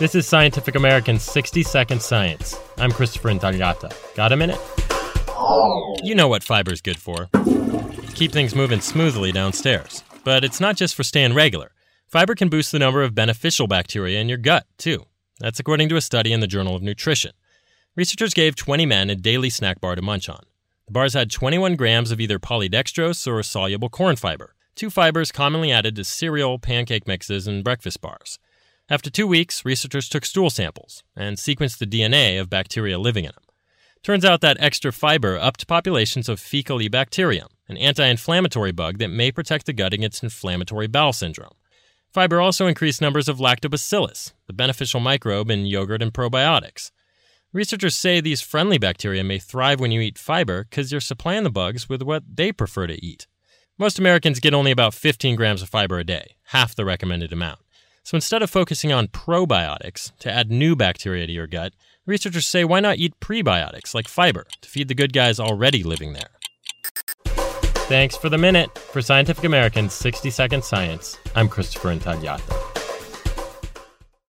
This is Scientific American's 60-Second Science. I'm Christopher Intagliata. Got a minute? You know what fiber's good for. Keep things moving smoothly downstairs. But it's not just for staying regular. Fiber can boost the number of beneficial bacteria in your gut, too. That's according to a study in the Journal of Nutrition. Researchers gave 20 men a daily snack bar to munch on. The bars had 21 grams of either polydextrose or soluble corn fiber, two fibers commonly added to cereal, pancake mixes, and breakfast bars. After 2 weeks, researchers took stool samples and sequenced the DNA of bacteria living in them. Turns out that extra fiber upped populations of fecal E. bacterium, an anti-inflammatory bug that may protect the gut against inflammatory bowel syndrome. Fiber also increased numbers of lactobacillus, the beneficial microbe in yogurt and probiotics. Researchers say these friendly bacteria may thrive when you eat fiber because you're supplying the bugs with what they prefer to eat. Most Americans get only about 15 grams of fiber a day, half the recommended amount. So instead of focusing on probiotics to add new bacteria to your gut, researchers say why not eat prebiotics like fiber to feed the good guys already living there. Thanks for the minute. For Scientific American's 60-Second Science, I'm Christopher Intagliata.